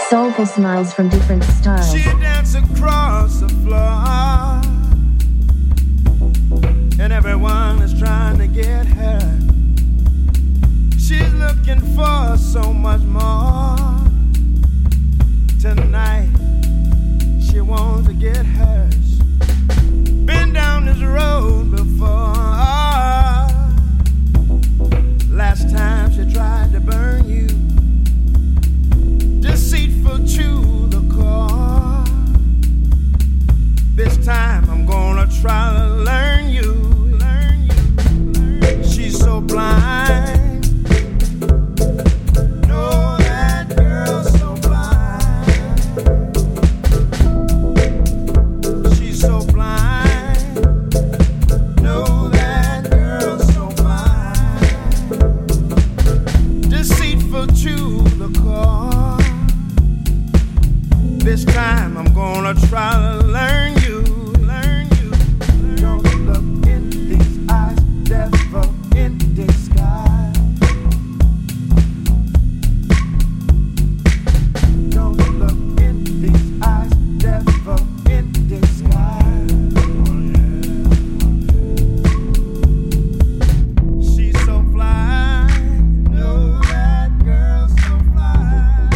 Soulful smiles from different styles. She danced across the floor, and everyone is trying to get her. She's looking for so much more. Tonight, she wants to get hers. Been down this road before. Last time she tried to burn you. Deceitful to the core. This time I'm gonna try to learn you. She's so blind. No, that girl's so blind. She's so blind. No, that girl's so blind. Deceitful to the core. This time I'm gonna try to learn you. Don't look in these eyes, devil in disguise. Don't look in these eyes, devil in disguise. She's so fly, you know that girl's so fly.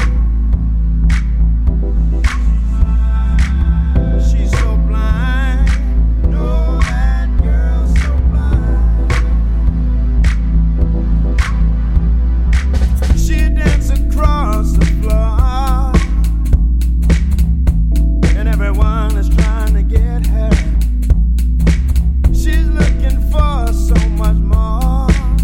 She's so blind, know that girl's so blind. She danced across the floor, and everyone is trying to get her. She's looking for so much more.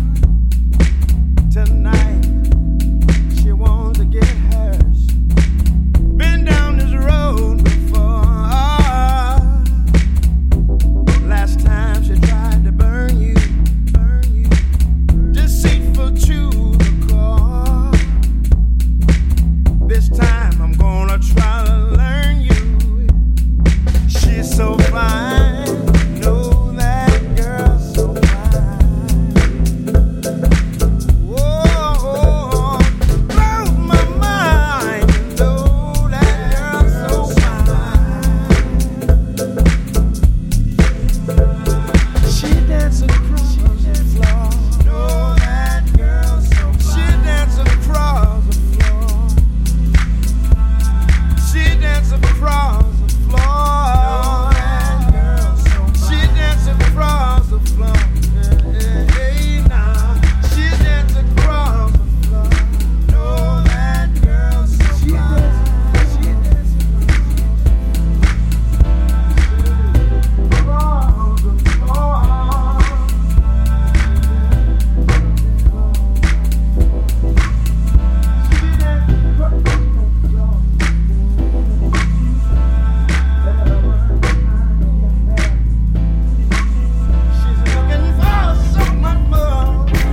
Tonight, she wants to get hers. Been down this road before. Last time she tried to burn you. Deceitful to the core. This time I'm gonna try to learn you. She's so fine. Know that girl's so fine. Whoa, blows my mind. Know that girl's so fine. She danced across the floor. Know that girl's so fine. She danced across the floor. She danced across the floor. She danced across the floor. Hey, now. She danced across the floor. Know that girl's so fine. She danced across the floor. She's looking for so much more.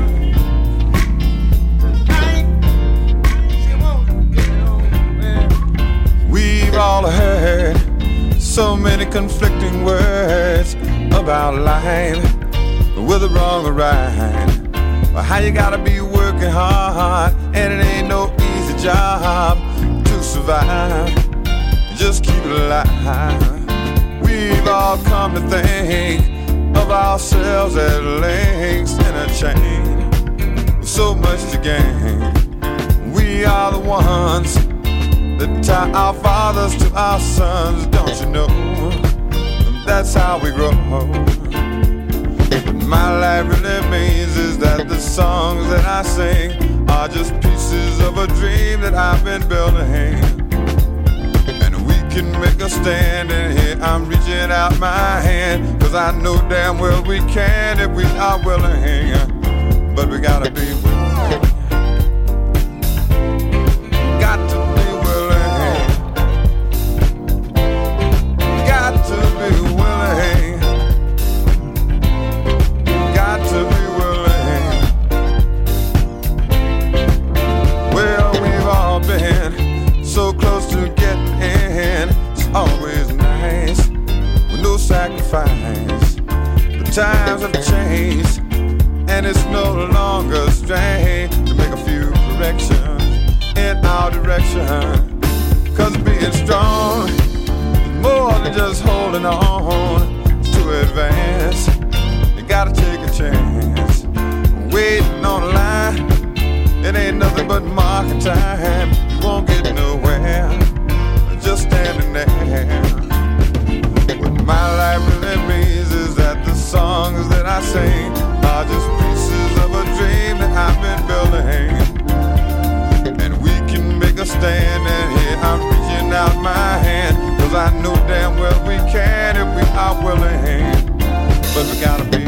Tonight, she wants to get on. We've all heard so many conflicting words about life, whether wrong or right. Or how you gotta be working hard, and it ain't no easy job to survive. Just keep it alive. We've all come to think of ourselves as links in a chain, with so much to gain. We are the ones that tie our fathers to our sons, don't you know? That's how we grow. What my life really means is that the songs that I sing are just pieces of a dream that I've been building. And we can make a stand, and here I'm reaching out my hand, 'cause I know damn well we can if we are willing. But we gotta be willing. Got to be willing. Got to be willing. Got to be willing. Well, we've all been so close to getting in. It's always nice with no sacrifice. But times have changed, and it's no longer strange to make a few corrections in our direction. 'cause being strong is more than just holding on to advance. You gotta take a chance. Waiting on the line, it ain't nothing but market time. You won't get nowhere just standing there. What my life really means is that the songs that I sing are just pieces of a dream that I've been building. And we can make a stand, and here I'm reaching out my hand, 'cause I know damn well we can if we are willing. But we gotta be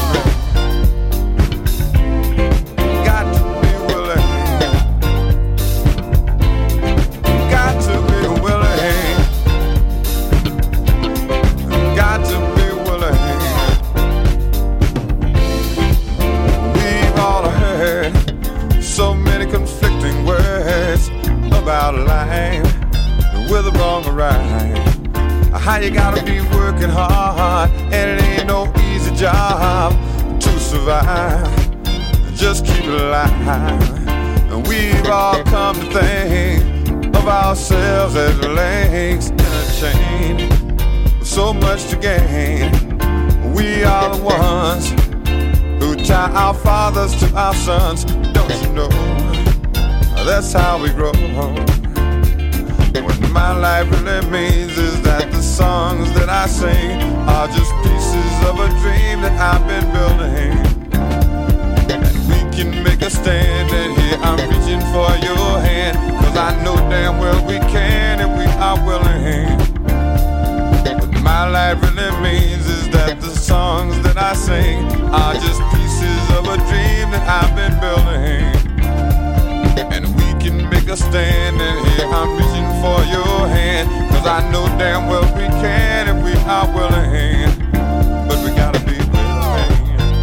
life with the wrong or right. How you gotta be working hard, and it ain't no easy job to survive. Just keep it alive. And we've all come to think of ourselves as links in a chain with so much to gain. We are the ones who tie our fathers to our sons. Don't you know? That's how we grow. What my life really means is that the songs that I sing are just pieces of a dream that I've been building. And we can make a stand, and here I'm reaching for your hand, 'cause I know damn well we can if we are willing. What my life really means is that the songs that I sing are just pieces of a dream that I've been building. And we can make a stand, and here I'm reaching for your hand, 'cause I know damn well we can if we are willing. But we gotta be willing.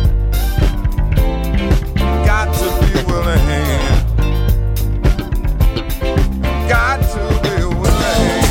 Got to be willing. Got to be willing.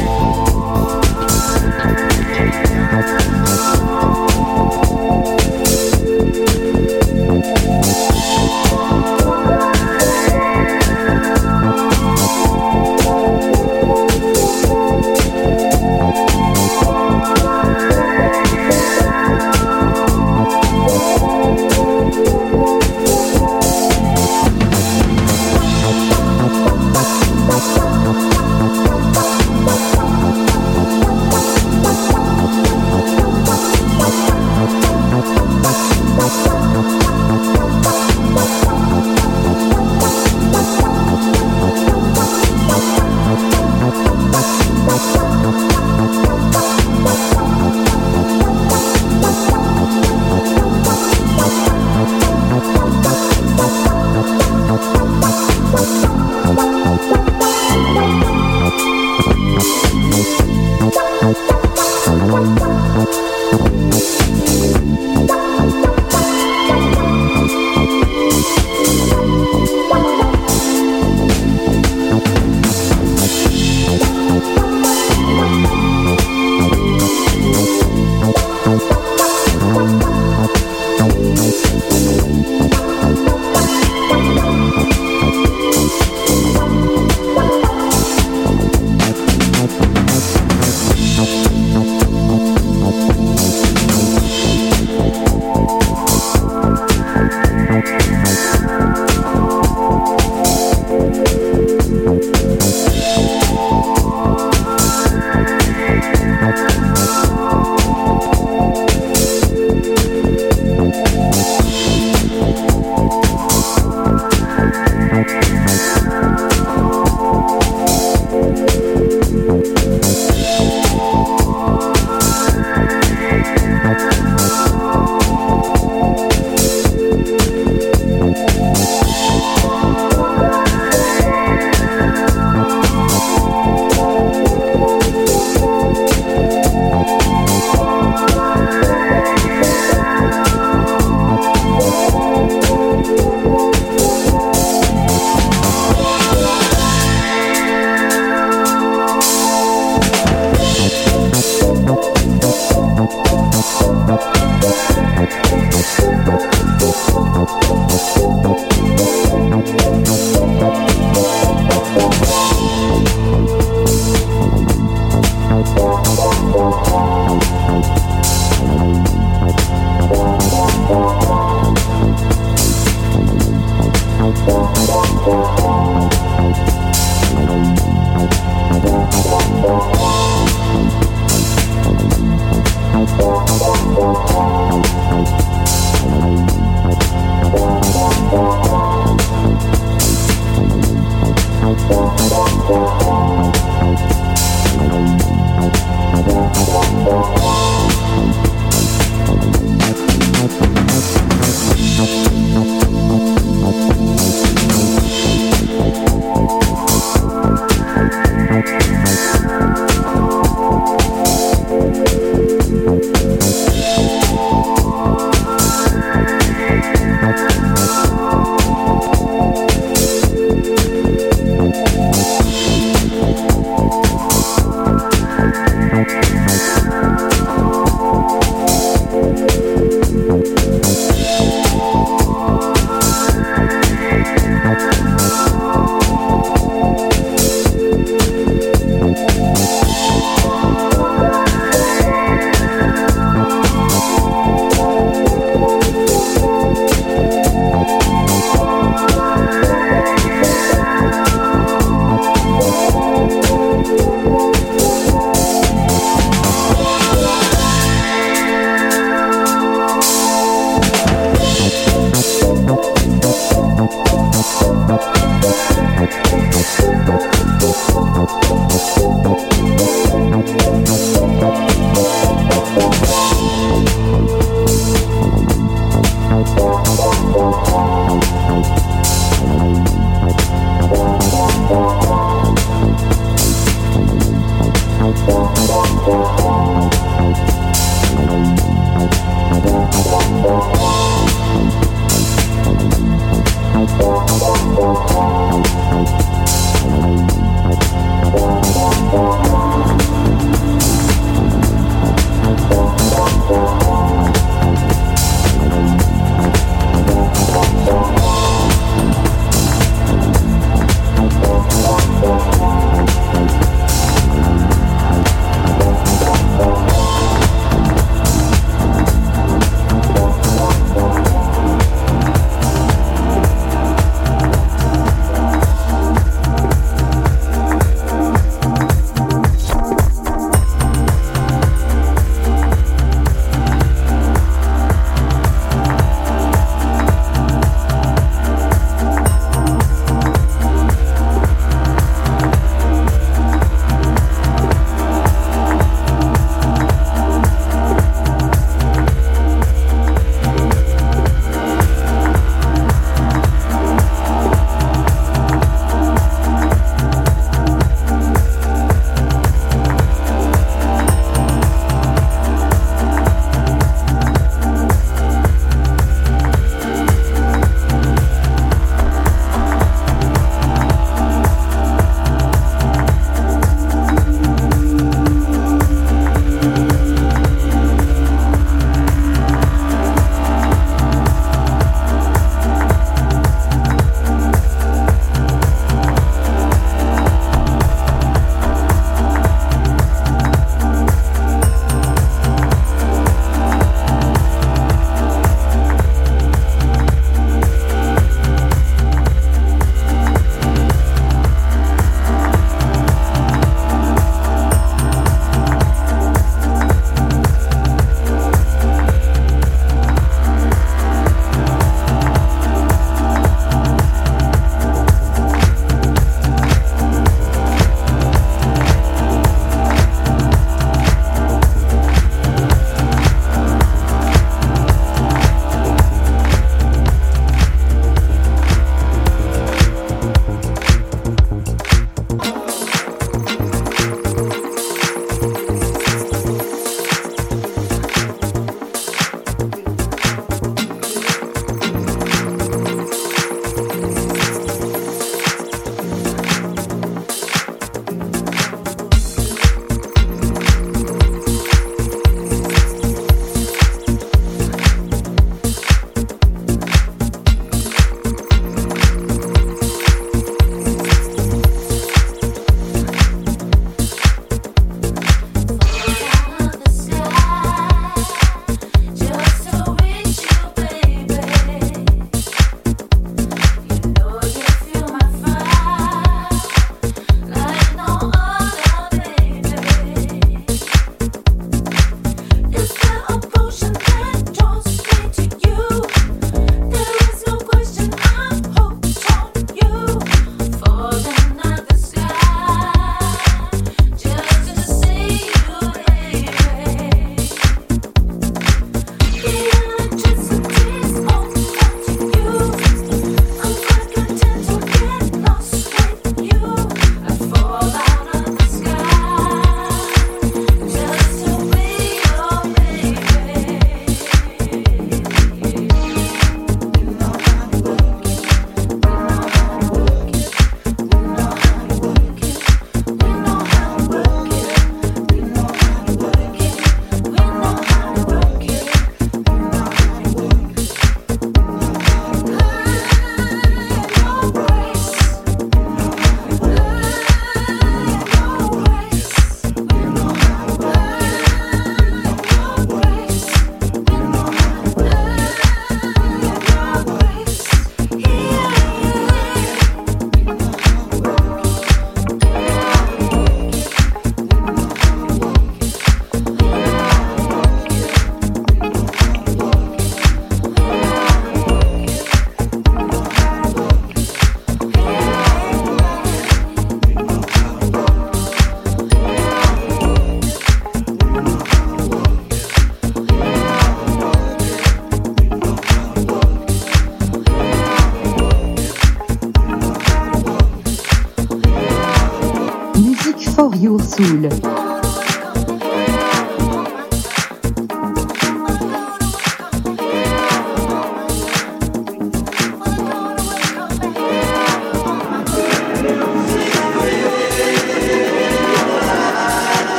Music for Your Soul.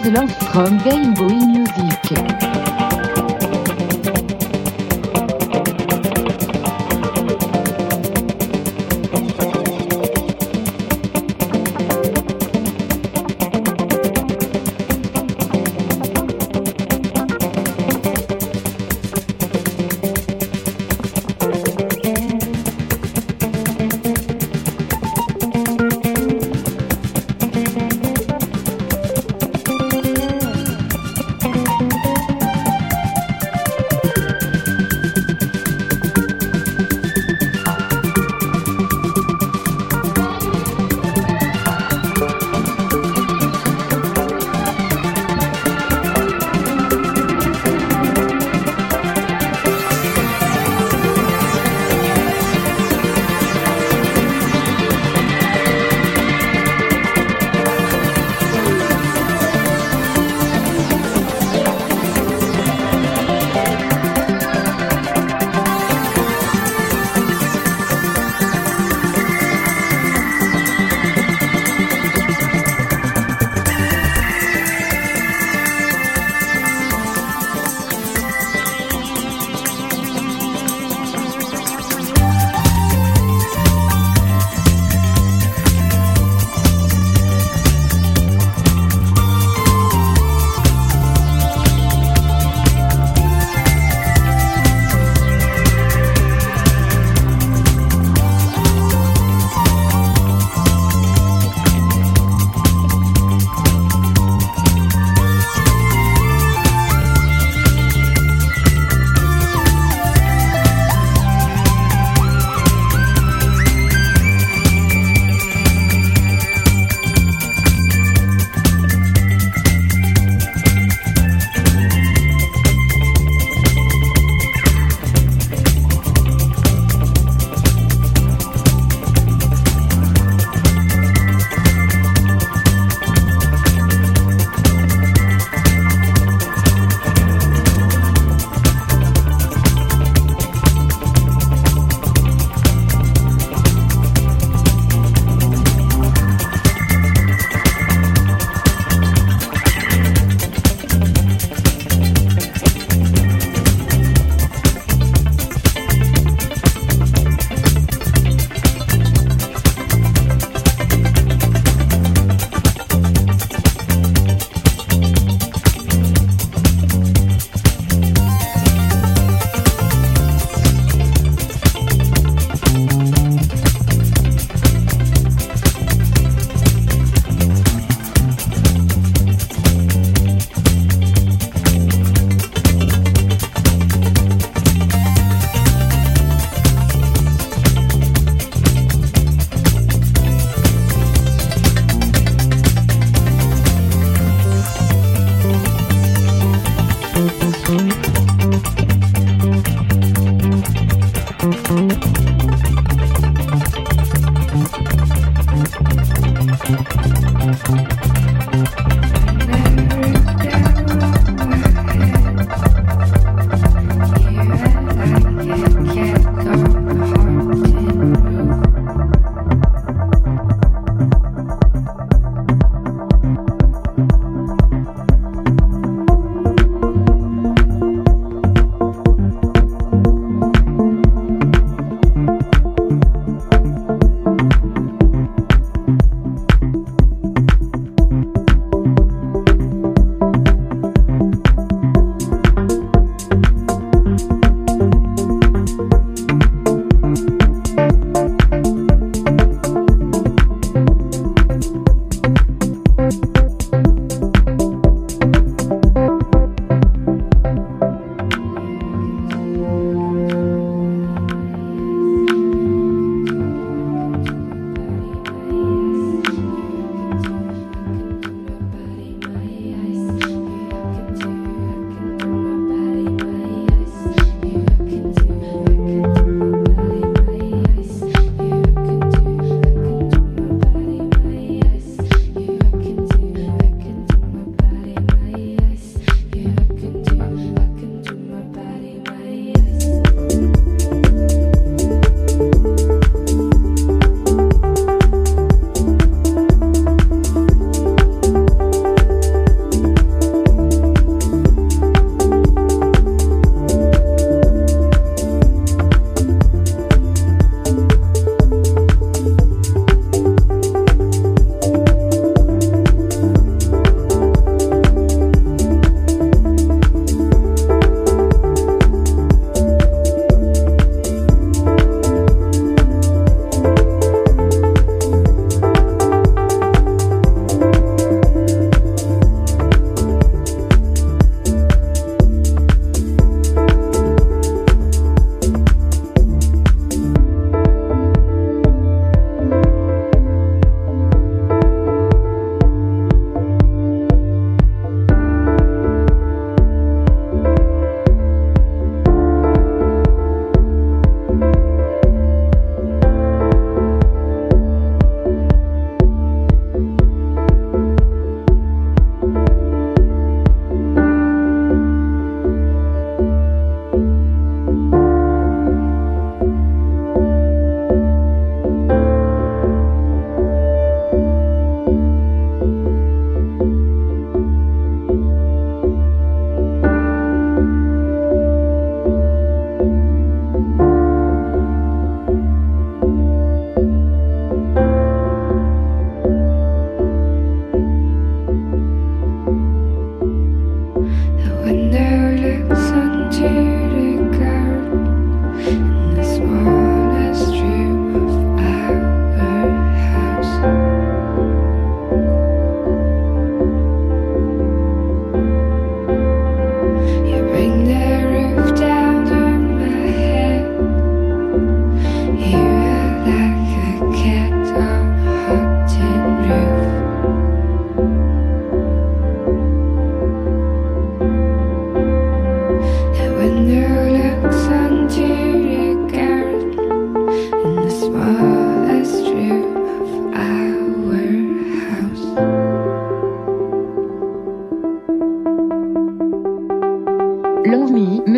Love from Game Boy Music.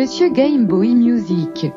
Monsieur Game Boy Music.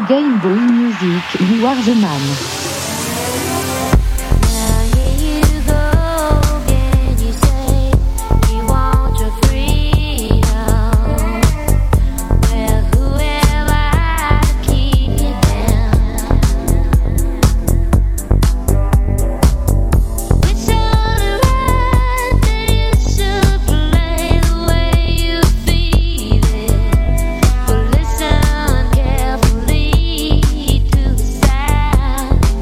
Game Boy Music, You Are the Man. Listen carefully to the sound.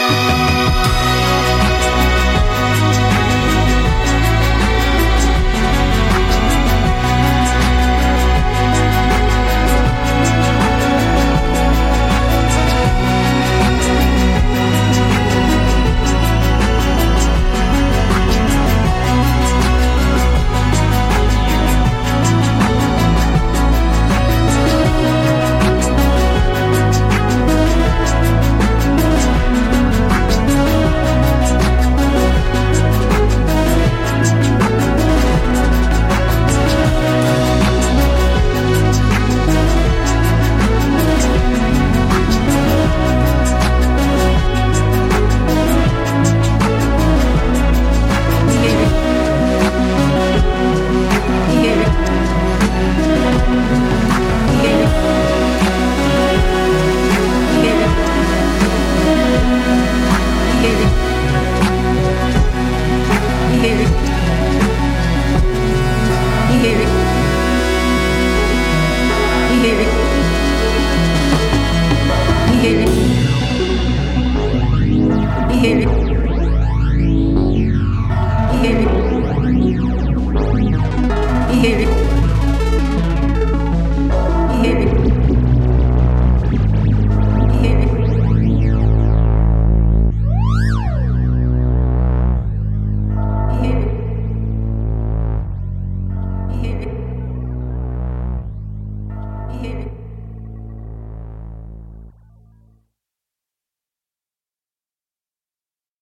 Warzman.